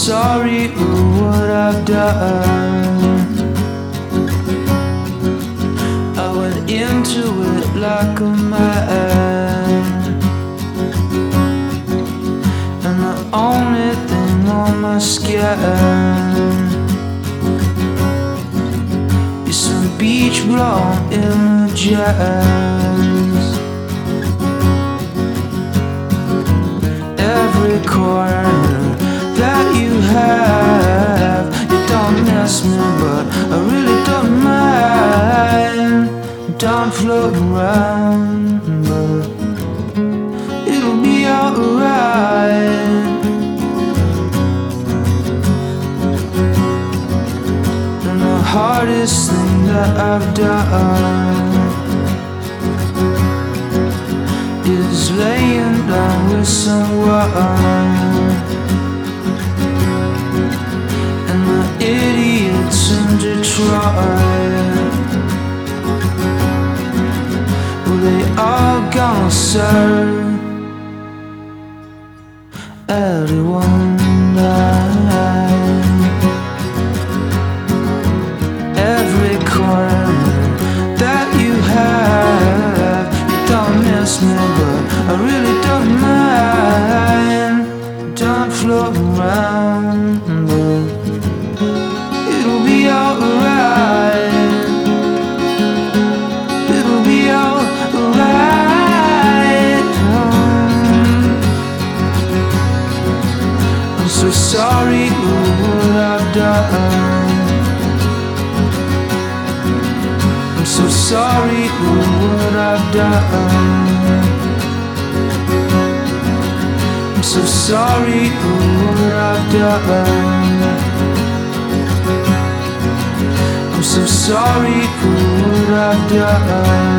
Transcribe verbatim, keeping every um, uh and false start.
sorry for what I've done. I went into it like a man, and the only thing on my skin is some beach blonde images. Every corner that you have, you don't miss me, but I really don't mind. Don't float around, but it'll be alright. And the hardest thing that I've done is laying down with someone, and the idiots in Detroit, well, they all gonna serve everyone died. Every corner that you have, you don't miss me, but I really don't mind. Don't float around, but it'll be alright. It'll be alright. I'm so sorry for what I've done. I'm so sorry for what I've done. I'm so sorry for what I've done. I'm so sorry for what I've done.